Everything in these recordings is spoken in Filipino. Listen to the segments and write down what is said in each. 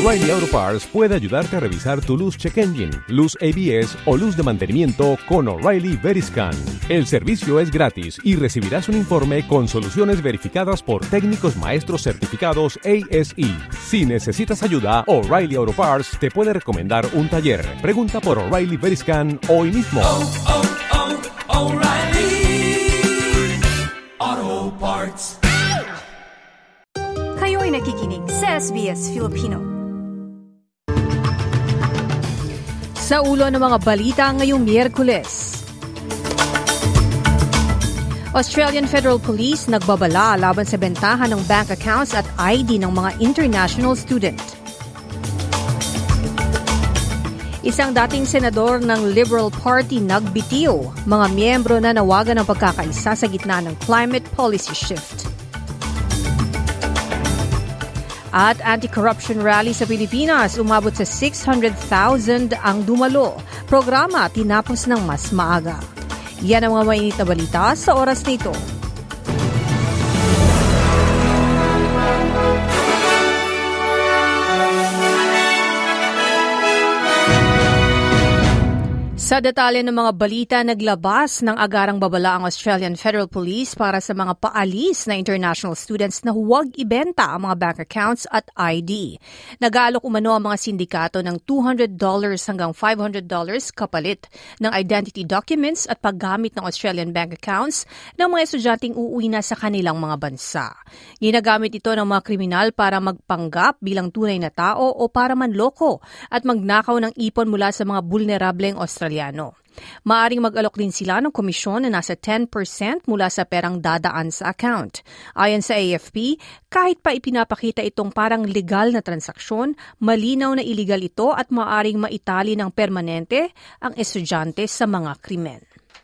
O'Reilly Auto Parts puede ayudarte a revisar tu luz check engine, luz ABS o luz de mantenimiento con O'Reilly Veriscan. El servicio es gratis y recibirás un informe con soluciones verificadas por técnicos maestros certificados ASE. Si necesitas ayuda, O'Reilly Auto Parts te puede recomendar un taller. Pregunta por O'Reilly Veriscan hoy mismo. O'Reilly Auto Parts. Kayo'y nakikinig sa SBS Filipino. Sa ulo ng mga balita ngayong Miyerkules. Australian Federal Police nagbabala laban sa bentahan ng bank accounts at ID ng mga international student. Isang dating senador ng Liberal Party nagbitiw, mga miyembro na nawagan ng pagkakaisa sa gitna ng climate policy shift. At anti-corruption rally sa Pilipinas, umabot sa 600,000 ang dumalo. Programa tinapos ng mas maaga. Yan ang mga mainit na balita sa oras na ito. Sa detalye ng mga balita, naglabas ng agarang babala ang Australian Federal Police para sa mga paalis na international students na huwag ibenta ang mga bank accounts at ID. Nag-aalok umano ang mga sindikato ng $200 hanggang $500 kapalit ng identity documents at paggamit ng Australian bank accounts ng mga estudyanteng uuwi na sa kanilang mga bansa. Ginagamit ito ng mga kriminal para magpanggap bilang tunay na tao o para manloko at magnakaw ng ipon mula sa mga vulnerableng Australiano. Maaring mag-alok din sila ng komisyon na nasa 10% mula sa perang dadaan sa account. Ayon sa AFP, kahit pa ipinapakita itong parang legal na transaksyon, malinaw na illegal ito at maaring maitali ng permanente ang estudyante sa mga krimen.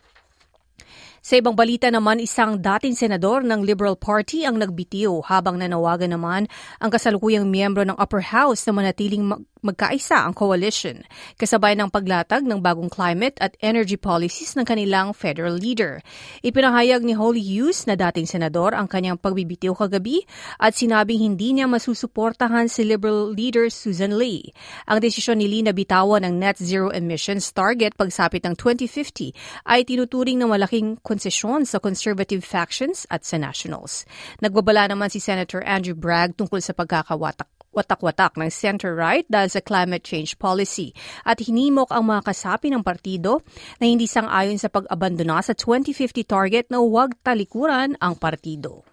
Sa ibang balita naman, isang dating senador ng Liberal Party ang nagbitiw habang nanawagan naman ang kasalukuyang miyembro ng Upper House na manatiling magkaisa ang coalition, kasabay ng paglatag ng bagong climate at energy policies ng kanilang federal leader. Ipinahayag ni Holly Hughes na dating senador ang kanyang pagbibitiw kagabi at sinabing hindi niya masusuportahan si Liberal leader Susan Lee. Ang desisyon ni Lee na bitawan ng net zero emissions target pagsapit ng 2050 ay tinuturing ng malaking konsesyon sa conservative factions at sa nationals. Nagbabala naman si Senator Andrew Bragg tungkol sa pagkakawatak ng center-right dahil sa climate change policy at hinimok ang mga kasapi ng partido na hindi sang-ayon sa pag-abandona sa 2050 target na huwag talikuran ang partido.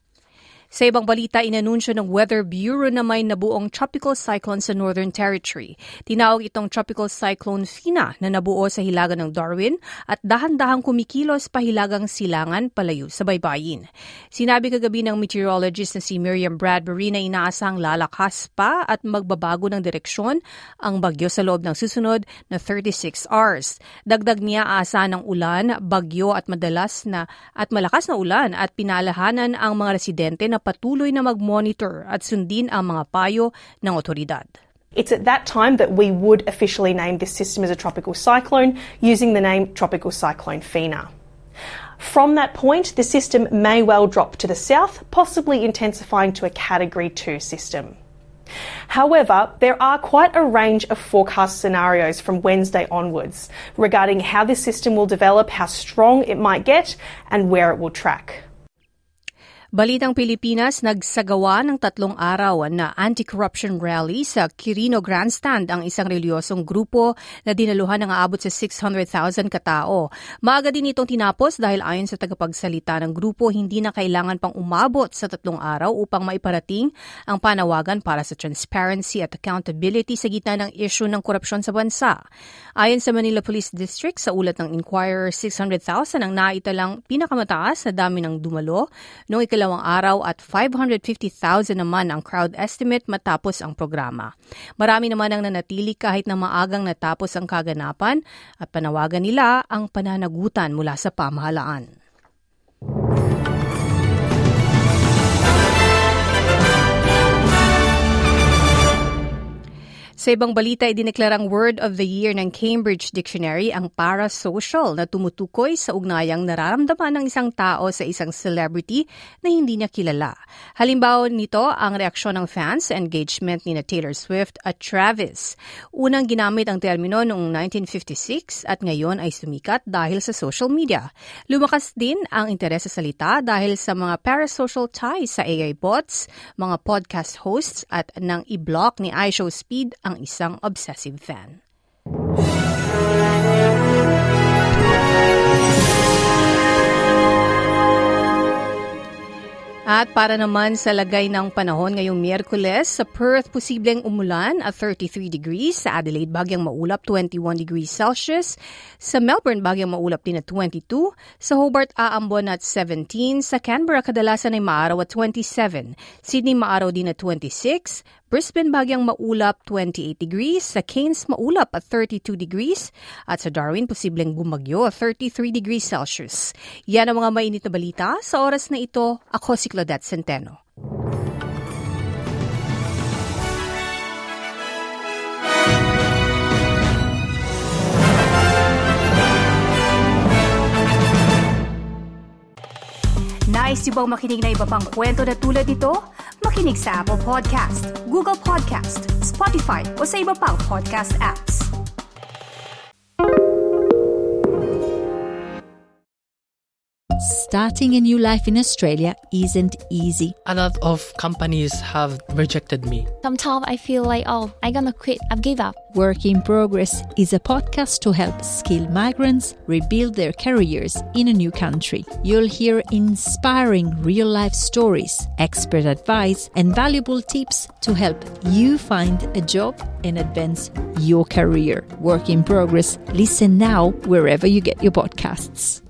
Sa ibang balita, inanunsyo ng Weather Bureau na may nabuong tropical cyclone sa Northern Territory. Tinawag itong Tropical Cyclone Fina na nabuo sa hilaga ng Darwin at dahan-dahang kumikilos pa hilagang Silangan palayo sa baybayin. Sinabi kagabi ng meteorologist na si Miriam Bradbury na inaasang lalakas pa at magbabago ng direksyon ang bagyo sa loob ng susunod na 36 hours. Dagdag niya asa ng ulan, bagyo at malakas na ulan at pinalahanan ang mga residente na patuloy na mag-monitor at sundin ang mga payo ng otoridad. It's at that time that we would officially name this system as a tropical cyclone using the name Tropical Cyclone Fina. From that point, the system may well drop to the south, possibly intensifying to a Category 2 system. However, there are quite a range of forecast scenarios from Wednesday onwards regarding how this system will develop, how strong it might get, and where it will track. Balitang Pilipinas, nagsagawa ng 3 araw na anti-corruption rally sa Quirino Grandstand ang isang reliyosong grupo na dinaluhan ng aabot sa 600,000 katao. Maaga din itong tinapos dahil ayon sa tagapagsalita ng grupo, hindi na kailangan pang umabot sa 3 araw upang maiparating ang panawagan para sa transparency at accountability sa gitna ng issue ng korupsyon sa bansa. Ayon sa Manila Police District, sa ulat ng Inquirer, 600,000 ang naitalang pinakamataas na dami ng dumalo noong ikalawang araw at 550,000 naman ang crowd estimate matapos ang programa. Marami naman ang nanatili kahit na maagang natapos ang kaganapan at panawagan nila ang pananagutan mula sa pamahalaan. Sa Sa ibang balita, idineklarang Word of the Year ng Cambridge Dictionary ang parasocial na tumutukoy sa ugnayang nararamdaman ng isang tao sa isang celebrity na hindi niya kilala. Halimbawa nito ang reaksyon ng fans sa engagement ni Taylor Swift at Travis. Unang ginamit ang termino noong 1956 at ngayon ay sumikat dahil sa social media. Lumakas din ang interes sa salita dahil sa mga parasocial ties sa AI bots, mga podcast hosts at nang i-block ni iShowSpeed ang isang obsessive fan. At para naman sa lagay ng panahon ngayong Miyerkules, sa Perth posibleng umulan at 33 degrees, sa Adelaide bagyang maulap 21 degrees Celsius, sa Melbourne bagyang maulap din at 22, sa Hobart aambon at 17, sa Canberra kadalasan ay maaraw at 27, Sydney maaraw din at 26, Brisbane bagyang maulap 28 degrees, sa Cairns maulap at 32 degrees, at sa Darwin posibleng bumagyo at 33 degrees Celsius. Yan ang mga mainit na balita. Sa oras na ito, ako si Claudette Centeno. Nice yung bang makinig na iba pang kwento na tulad ito? Makinig sa Apple Podcast, Google Podcast, Spotify o sa iba pang podcast apps. Starting a new life in Australia isn't easy. A lot of companies have rejected me. Sometimes I feel like, I'm gonna quit, I've give up. Work in Progress is a podcast to help skilled migrants rebuild their careers in a new country. You'll hear inspiring real-life stories, expert advice, and valuable tips to help you find a job and advance your career. Work in Progress. Listen now wherever you get your podcasts.